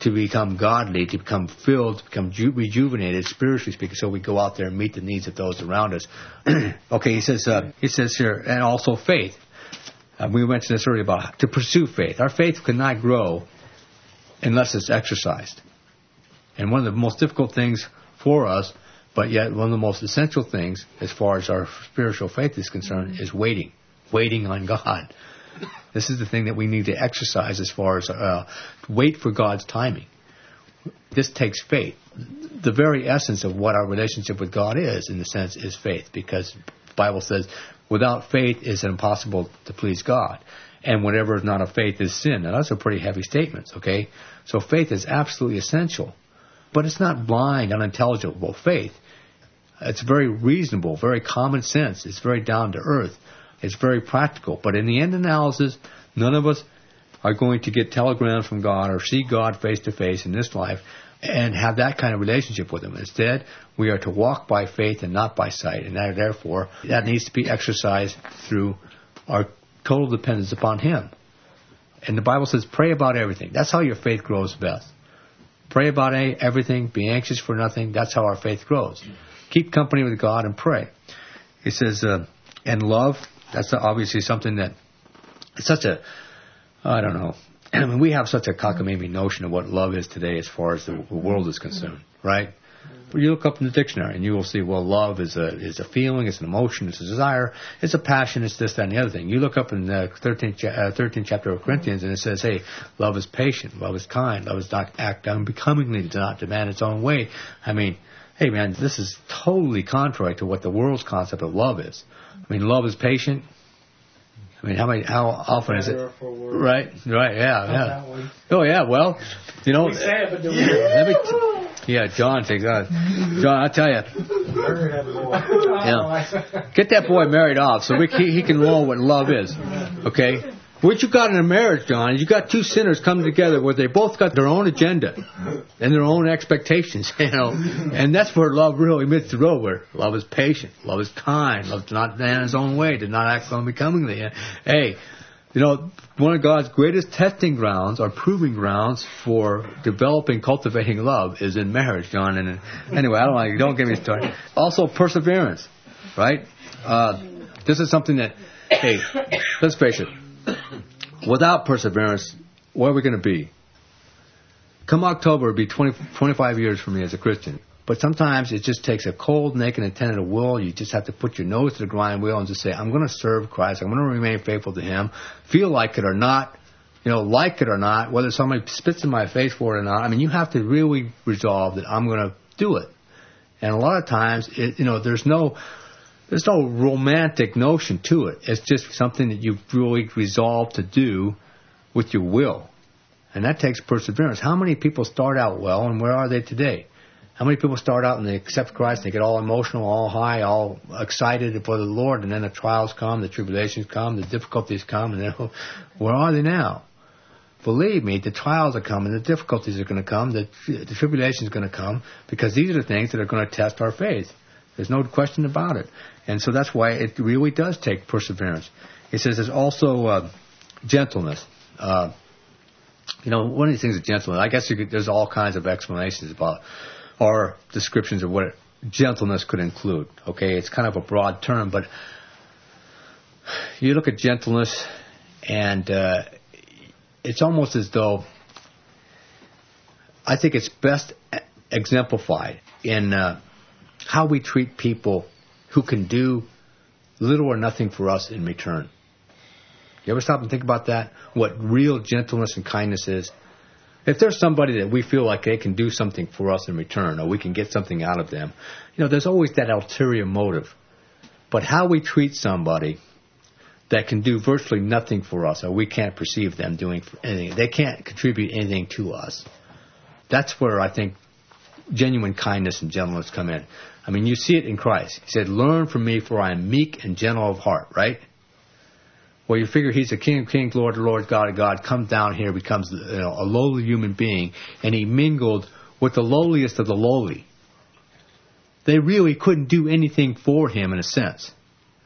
to become godly, to become filled, to become rejuvenated, spiritually speaking, so we go out there and meet the needs of those around us. Okay, he says here, and also faith. We mentioned this earlier about to pursue faith. Our faith cannot grow unless it's exercised. And one of the most difficult things for us, but yet one of the most essential things as far as our spiritual faith is concerned, is waiting on God. This is the thing that we need to exercise as far as wait for God's timing. This takes faith. The very essence of what our relationship with God is, in the sense, is faith, because the Bible says without faith it's impossible to please God. And whatever is not of faith is sin. Now, those are pretty heavy statements, okay? So faith is absolutely essential. But it's not blind, unintelligible faith. It's very reasonable, very common sense. It's very down to earth. It's very practical. But in the end analysis, none of us are going to get telegrams from God or see God face to face in this life and have that kind of relationship with Him. Instead, we are to walk by faith and not by sight. And therefore, that needs to be exercised through our total dependence upon Him. And the Bible says, pray about everything. That's how your faith grows best. Pray about everything. Be anxious for nothing. That's how our faith grows. Keep company with God and pray. It says, and love. That's obviously something that it's such a, I don't know. I mean, we have such a cockamamie notion of what love is today as far as the world is concerned, right? But you look up in the dictionary and you will see, well, love is a feeling, it's an emotion, it's a desire, it's a passion, it's this, that, and the other thing. You look up in the 13th chapter of Corinthians and it says, hey, love is patient, love is kind, love does not act unbecomingly, does not demand its own way. I mean, hey, man, this is totally contrary to what the world's concept of love is. I mean, love is patient. I mean, how often is it? Right, yeah. Oh, yeah, well, you know. We say it, but do we? Yeah, John takes that. John, I tell you. Yeah. Get that boy married off so he can learn what love is. Okay? What you got in a marriage, John, is you got two sinners coming together where they both got their own agenda and their own expectations, you know. And that's where love really meets the road, where love is patient, love is kind, love does not stand his own way, does not act unbecomingly. Hey, you know, one of God's greatest testing grounds or proving grounds for developing, cultivating love is in marriage, John. And anyway, don't get me started. Also, perseverance, right? This is something that, hey, let's face it. Without perseverance, where are we going to be? Come October, it'll be 25 years for me as a Christian. But sometimes it just takes a cold, naked, and tentative will. You just have to put your nose to the grind wheel and just say, I'm going to serve Christ. I'm going to remain faithful to Him. Feel like it or not, like it or not, whether somebody spits in my face for it or not. I mean, you have to really resolve that I'm going to do it. And a lot of times, there's no romantic notion to it. It's just something that you really resolve to do with your will. And that takes perseverance. How many people start out well, and where are they today? How many people start out and they accept Christ, and they get all emotional, all high, all excited for the Lord, and then the trials come, the tribulations come, the difficulties come, and then where are they now? Believe me, the trials are coming, the difficulties are going to come, the tribulation is going to come, because these are the things that are going to test our faith. There's no question about it. And so that's why it really does take perseverance. He says there's also gentleness. One of these things is gentleness. I guess there's all kinds of explanations about or descriptions of what gentleness could include. Okay, it's kind of a broad term, but you look at gentleness and it's almost as though I think it's best exemplified in how we treat people who can do little or nothing for us in return. You ever stop and think about that? What real gentleness and kindness is? If there's somebody that we feel like they can do something for us in return, or we can get something out of them, there's always that ulterior motive. But how we treat somebody that can do virtually nothing for us, or we can't perceive them doing anything, they can't contribute anything to us. That's where I think genuine kindness and gentleness come in. I mean, you see it in Christ. He said, learn from me, for I am meek and gentle of heart, right? Well, you figure He's the King of kings, Lord of lords, God of God, comes down here, becomes a lowly human being, and He mingled with the lowliest of the lowly. They really couldn't do anything for Him in a sense.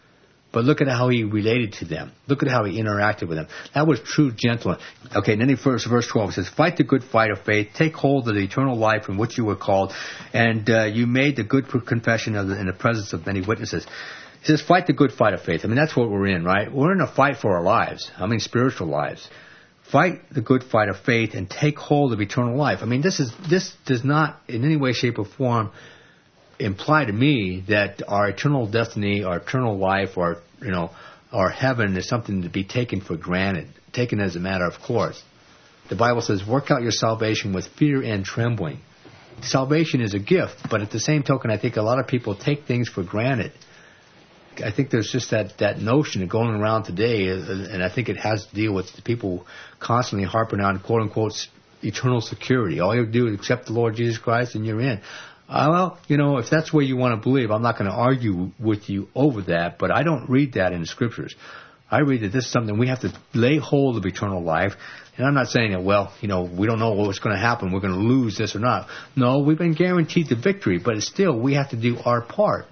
But look at how he related to them. Look at how he interacted with them. That was true gentleness. Okay, and then in verse 12 it says, fight the good fight of faith, take hold of the eternal life in which you were called, and you made the good confession in the presence of many witnesses. He says, fight the good fight of faith. I mean, that's what we're in, right? We're in a fight for our lives. I mean, spiritual lives. Fight the good fight of faith and take hold of eternal life. I mean, this does not in any way, shape, or form imply to me that our eternal destiny, our eternal life, or our heaven is something to be taken for granted, taken as a matter of course. The Bible says, work out your salvation with fear and trembling. Salvation is a gift, but at the same token, I think a lot of people take things for granted. I think there's just that notion going around today, and I think it has to deal with the people constantly harping on quote-unquote eternal security. All you do is accept the Lord Jesus Christ and you're in. Well, if that's what you want to believe, I'm not going to argue with you over that, but I don't read that in the Scriptures. I read that this is something we have to lay hold of eternal life. And I'm not saying that, we don't know what's going to happen. We're going to lose this or not. No, we've been guaranteed the victory, but still we have to do our part.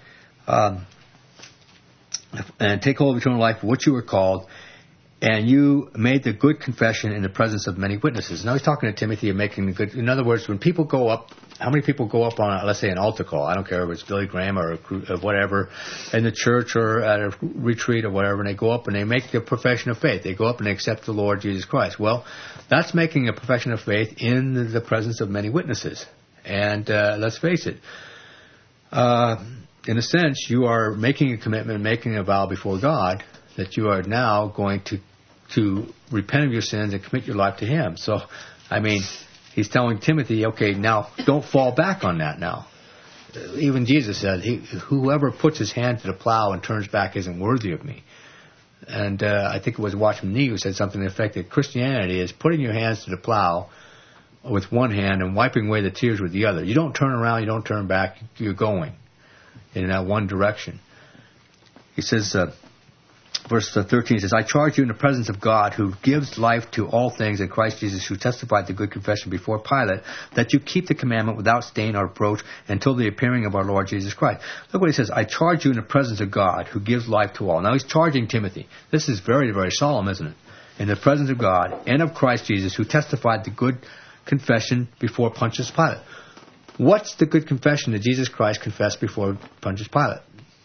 And take hold of eternal life for which you were called, and you made the good confession in the presence of many witnesses. Now he's talking to Timothy and making the good. In other words, when people go up, how many people go up on, let's say, an altar call? I don't care if it's Billy Graham or whatever, in the church or at a retreat or whatever, and they go up and they make the profession of faith. They go up and they accept the Lord Jesus Christ. Well, that's making a profession of faith in the presence of many witnesses. And let's face it, in a sense, you are making a commitment, making a vow before God that you are now going to repent of your sins and commit your life to Him. So, I mean, he's telling Timothy, okay, now don't fall back on that now. Even Jesus said, whoever puts his hand to the plow and turns back isn't worthy of me. And I think it was Watchman Nee who said something to the effect that Christianity is putting your hands to the plow with one hand and wiping away the tears with the other. You don't turn around, you don't turn back, you're going in that one direction. He says, verse 13 says, I charge you in the presence of God who gives life to all things and Christ Jesus who testified the good confession before Pilate that you keep the commandment without stain or reproach until the appearing of our Lord Jesus Christ. Look what he says, I charge you in the presence of God who gives life to all. Now he's charging Timothy. This is very, very solemn, isn't it? In the presence of God and of Christ Jesus who testified the good confession before Pontius Pilate. What's the good confession that Jesus Christ confessed before Pontius Pilate?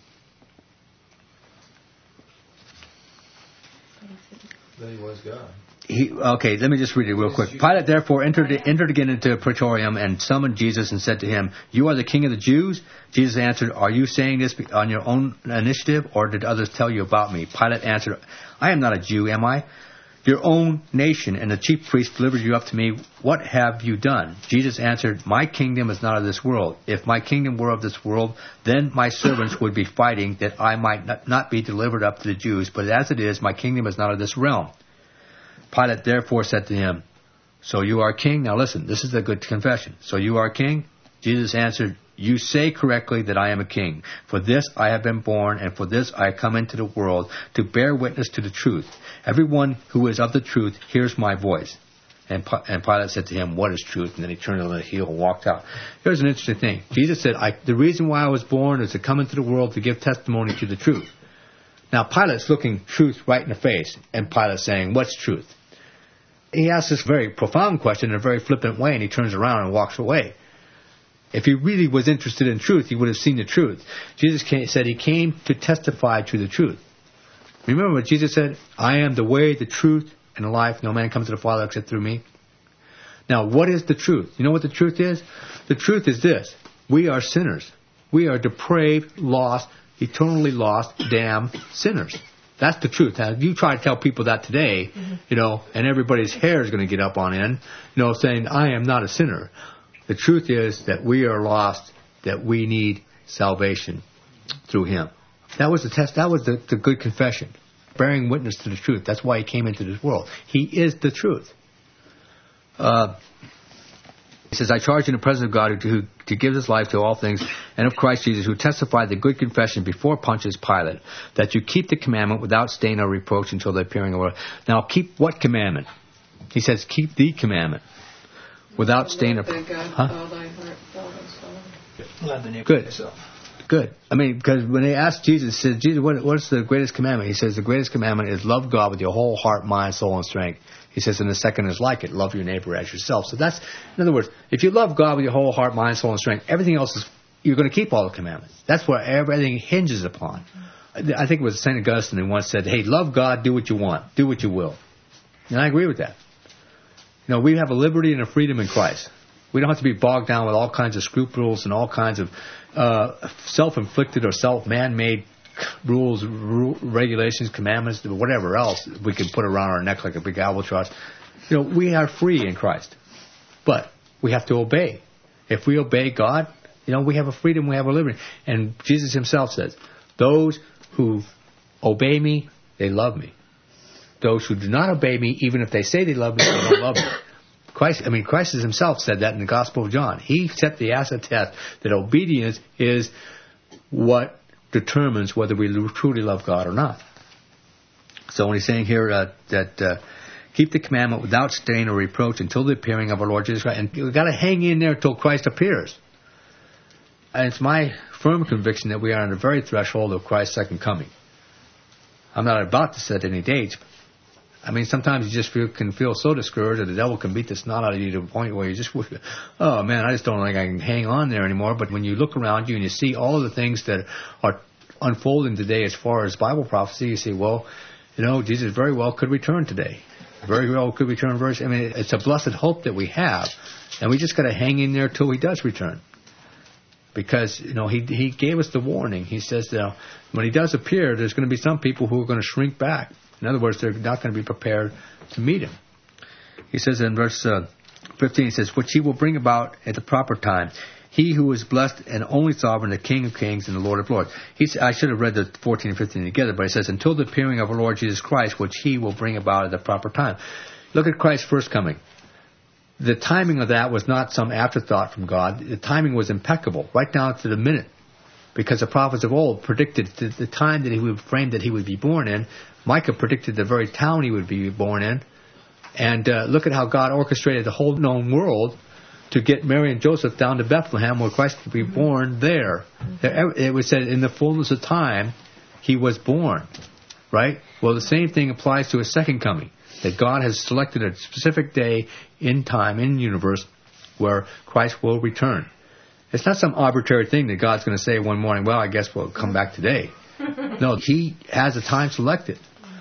That he was God. Okay, let me just read it real quick. Pilate therefore entered again into the praetorium and summoned Jesus and said to him, You are the king of the Jews? Jesus answered, Are you saying this on your own initiative, or did others tell you about me? Pilate answered, I am not a Jew, am I? Your own nation and the chief priests delivered you up to me. What have you done? Jesus answered, My kingdom is not of this world. If my kingdom were of this world, then my servants would be fighting that I might not be delivered up to the Jews. But as it is, my kingdom is not of this realm. Pilate therefore said to him, So you are king? Now listen, this is a good confession. So you are king? Jesus answered, You say correctly that I am a king. For this I have been born, and for this I come into the world, to bear witness to the truth. Everyone who is of the truth hears my voice. And Pilate said to him, What is truth? And then he turned on the heel and walked out. Here's an interesting thing. Jesus said, the reason why I was born is to come into the world to give testimony to the truth. Now Pilate's looking truth right in the face, and Pilate's saying, What's truth? He asks this very profound question in a very flippant way, and he turns around and walks away. If he really was interested in truth, he would have seen the truth. Jesus said he came to testify to the truth. Remember what Jesus said? I am the way, the truth, and the life. No man comes to the Father except through me. Now, what is the truth? You know what the truth is? The truth is this. We are sinners. We are depraved, lost, eternally lost, damned sinners. That's the truth. Now, if you try to tell people that today, and everybody's hair is going to get up on end, saying, I am not a sinner. The truth is that we are lost, that we need salvation through Him. That was the test. That was the good confession. Bearing witness to the truth. That's why He came into this world. He is the truth. He says, I charge you in the presence of God to give His life to all things, and of Christ Jesus, who testified the good confession before Pontius Pilate, that you keep the commandment without stain or reproach until the appearing of our... Now, keep what commandment? He says, keep the commandment. Without stain or... Good. Good. I mean, because when they asked Jesus, said, Jesus, what's the greatest commandment? He says, the greatest commandment is love God with your whole heart, mind, soul, and strength. He says, and the second is like it, love your neighbor as yourself. So that's, in other words, if you love God with your whole heart, mind, soul, and strength, everything else is, you're going to keep all the commandments. That's where everything hinges upon. I think it was St. Augustine who once said, hey, love God, do what you want, do what you will. And I agree with that. You know, we have a liberty and a freedom in Christ. We don't have to be bogged down with all kinds of scruples and all kinds of self-inflicted or man-made rules, regulations, commandments, whatever else we can put around our neck like a big albatross. You know, we are free in Christ. But we have to obey. If we obey God, you know, we have a freedom, we have a liberty. And Jesus himself says, those who obey me, they love me. Those who do not obey me, even if they say they love me, they don't love me. Christ himself said that in the Gospel of John. He set the acid test that obedience is what determines whether we truly love God or not. So when he's saying here that keep the commandment without stain or reproach until the appearing of our Lord Jesus Christ, and we've got to hang in there until Christ appears. And it's my firm conviction that we are on the very threshold of Christ's second coming. I'm not about to set any dates. I mean, sometimes you just can feel so discouraged that the devil can beat the snot out of you to a point where you just, oh man, I just don't think I can hang on there anymore. But when you look around you and you see all of the things that are unfolding today as far as Bible prophecy, you say, well, you know, Jesus very well could return today. Very well could return I mean, it's a blessed hope that we have. And we just got to hang in there till he does return. Because, you know, he gave us the warning. He says, when he does appear, there's going to be some people who are going to shrink back. In other words, they're not going to be prepared to meet him. He says in verse 15, he says, which he will bring about at the proper time. He who is blessed and only sovereign, the King of kings and the Lord of lords. I should have read the 14 and 15 together, but it says, until the appearing of our Lord Jesus Christ, which he will bring about at the proper time. Look at Christ's first coming. The timing of that was not some afterthought from God. The timing was impeccable, right down to the minute. Because the prophets of old predicted the time that he would frame that he would be born in. Micah predicted the very town he would be born in. And look at how God orchestrated the whole known world to get Mary and Joseph down to Bethlehem where Christ would be born there. It was said in the fullness of time he was born. Right? Well, the same thing applies to his second coming. That God has selected a specific day in time, in the universe, where Christ will return. It's not some arbitrary thing that God's going to say one morning, well, I guess we'll come back today. No, he has a time selected.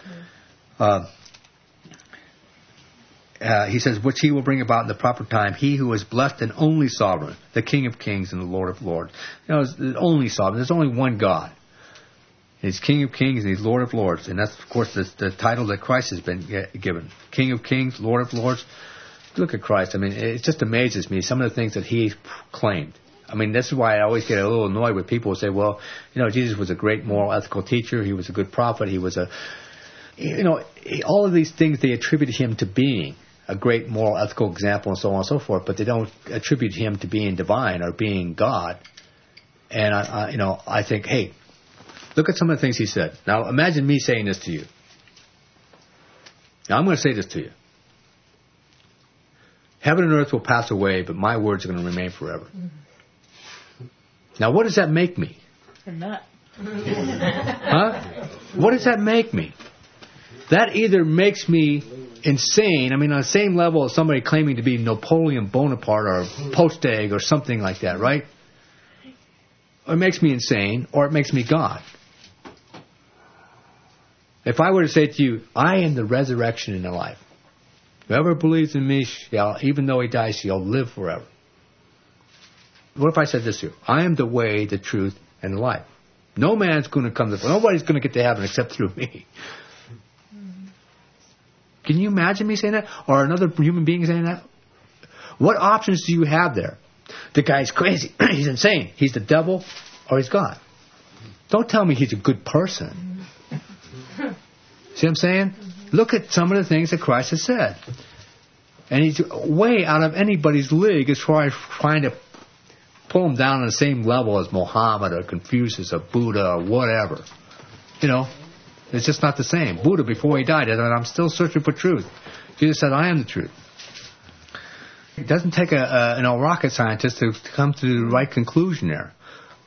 He says, which he will bring about in the proper time, he who is blessed and only sovereign, the King of kings and the Lord of lords. You know, the only sovereign. There's only one God. He's King of kings and he's Lord of lords. And that's, of course, the title that Christ has been given. King of kings, Lord of lords. Look at Christ. I mean, it just amazes me, some of the things that he claimed. I mean, this is why I always get a little annoyed with people who say, well, you know, Jesus was a great moral, ethical teacher. He was a good prophet. He was all of these things they attribute him to being a great moral, ethical example and so on and so forth, but they don't attribute him to being divine or being God. And, I think, hey, look at some of the things he said. Now, imagine me saying this to you. Now, I'm going to say this to you. Heaven and earth will pass away, but my words are going to remain forever. Mm-hmm. Now, what does that make me? A nut. Huh? What does that make me? That either makes me insane, I mean, on the same level as somebody claiming to be Napoleon Bonaparte or Postag or something like that, right? Or it makes me insane, or it makes me God. If I were to say to you, I am the resurrection and the life. Whoever believes in me shall, even though he dies, shall live forever. What if I said this to you? I am the way, the truth, and the life. No man's going to come to, nobody's going to get to heaven except through me. Can you imagine me saying that? Or another human being saying that? What options do you have there? The guy's crazy. He's insane. He's the devil or he's God. Don't tell me he's a good person. See what I'm saying? Look at some of the things that Christ has said. And he's way out of anybody's league as far as trying to pull him down on the same level as Muhammad or Confucius or Buddha or whatever. You know, it's just not the same. Buddha, before he died, said, I'm still searching for truth. Jesus said, I am the truth. It doesn't take a rocket scientist to come to the right conclusion there.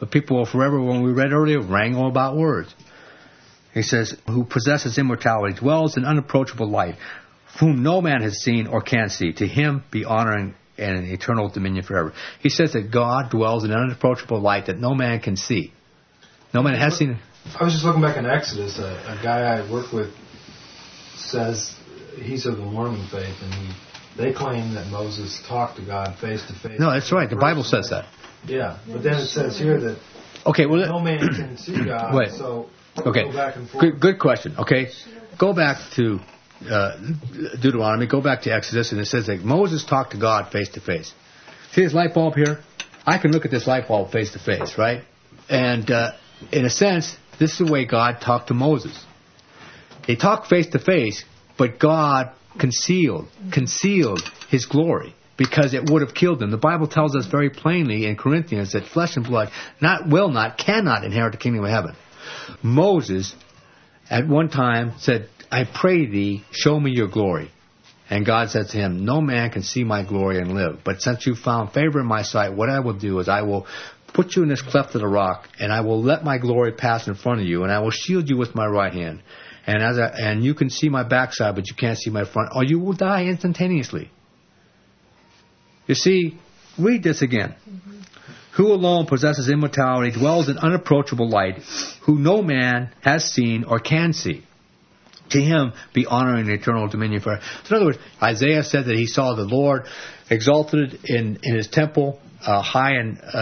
But people will forever, when we read earlier, wrangle about words. He says, who possesses immortality, dwells in unapproachable light, whom no man has seen or can see. To him be honor and an eternal dominion forever. He says that God dwells in unapproachable light that no man can see. No man has seen. I was just looking back in Exodus. A guy I work with says he's of the Mormon faith, and they claim that Moses talked to God face to face. No, that's right. The Bible says that. Yeah, but then it says here that no man can see God. Wait. So okay. Go back and forth. Good question. Okay, go back to Deuteronomy. Go back to Exodus, and it says that Moses talked to God face to face. See this light bulb here? I can look at this light bulb face to face, right? And in a sense, this is the way God talked to Moses. He talked face to face, but God concealed His glory because it would have killed him. The Bible tells us very plainly in Corinthians that flesh and blood cannot inherit the kingdom of heaven. Moses, at one time, said, I pray thee, show me your glory. And God said to him, no man can see my glory and live. But since you found favor in my sight, what I will do is I will put you in this cleft of the rock, and I will let my glory pass in front of you, and I will shield you with my right hand. And you can see my backside, but you can't see my front, or you will die instantaneously. You see, read this again. Mm-hmm. Who alone possesses immortality, dwells in unapproachable light, who no man has seen or can see. To him be honor and eternal dominion forever. So in other words, Isaiah said that he saw the Lord exalted in his temple, high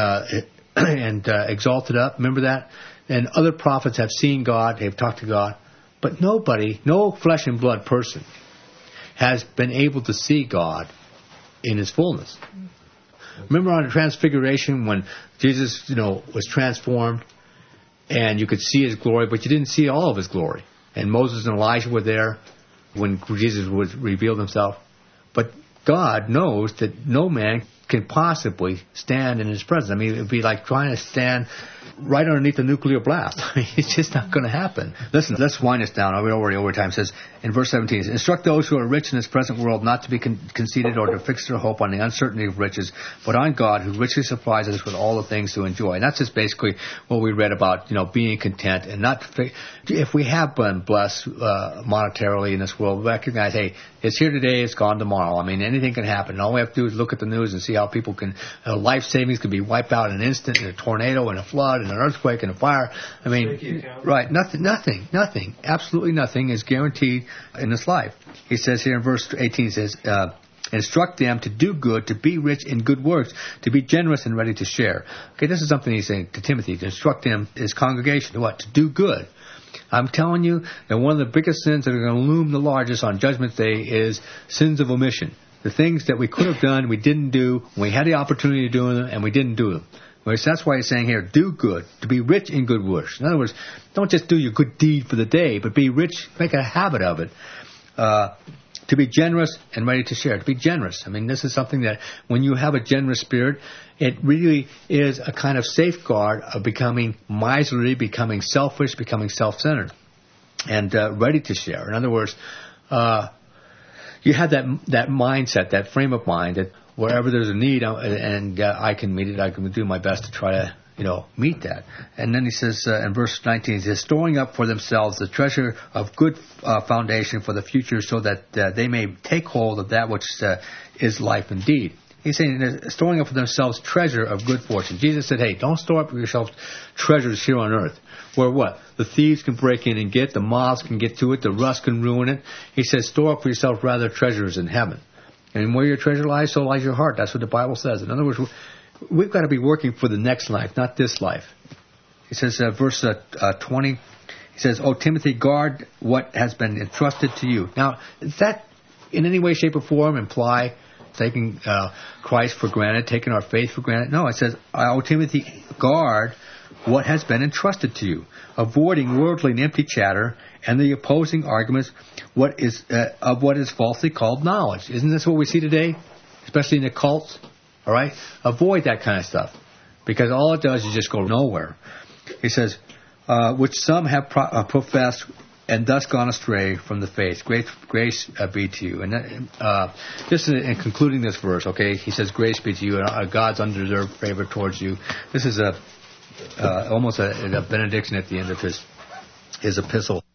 and exalted up. Remember that? And other prophets have seen God, they've talked to God. But nobody, no flesh and blood person has been able to see God in His fullness. Remember on the Transfiguration when Jesus, was transformed and you could see His glory, but you didn't see all of His glory. And Moses and Elijah were there when Jesus would reveal Himself. But God knows that no man can possibly stand in His presence. I mean, it would be like trying to stand right underneath a nuclear blast. I mean, it's just not going to happen. Listen, let's wind this down. We're already over time. It says in verse 17, instruct those who are rich in this present world not to be conceited or to fix their hope on the uncertainty of riches, but on God who richly supplies us with all the things to enjoy. And that's just basically what we read about, being content and not if we have been blessed monetarily in this world, recognize, hey, it's here today, it's gone tomorrow. I mean, anything can happen. And all we have to do is look at the news and see how people can, life savings can be wiped out in an instant, in a tornado, in a flood, in an earthquake, in a fire. I mean, right, nothing, absolutely nothing is guaranteed in this life. He says here in verse 18, he says, instruct them to do good, to be rich in good works, to be generous and ready to share. Okay, this is something he's saying to Timothy, to instruct him, his congregation, to what? To do good. I'm telling you that one of the biggest sins that are going to loom the largest on Judgment Day is sins of omission. The things that we could have done, we didn't do, we had the opportunity to do them, and we didn't do them. That's why he's saying here, do good, to be rich in good works. In other words, don't just do your good deed for the day, but be rich, make a habit of it. To be generous and ready to share. To be generous. I mean, this is something that when you have a generous spirit, it really is a kind of safeguard of becoming miserly, becoming selfish, becoming self-centered, and ready to share. In other words, you have that mindset, that frame of mind that wherever there's a need and I can meet it, I can do my best to try to meet that. And then he says in verse 19, he says, storing up for themselves the treasure of good foundation for the future so that they may take hold of that which is life indeed. He's saying storing up for themselves treasure of good fortune. Jesus said, hey, don't store up for yourselves treasures here on earth where what? The thieves can break in and get, the moths can get to it, the rust can ruin it. He says store up for yourself rather treasures in heaven. And where your treasure lies, so lies your heart. That's what the Bible says. In other words, we've got to be working for the next life, not this life. He says, verse 20, he says, O Timothy, guard what has been entrusted to you. Now, does that in any way, shape, or form imply taking Christ for granted, taking our faith for granted? No, it says, O Timothy, guard what has been entrusted to you, avoiding worldly and empty chatter and the opposing arguments of what is falsely called knowledge. Isn't this what we see today, especially in the cults? All right? Avoid that kind of stuff because all it does is just go nowhere. He says, which some have professed and thus gone astray from the faith. Grace be to you. And just in concluding this verse, okay, he says, grace be to you and God's undeserved favor towards you. This is almost a benediction at the end of his epistle.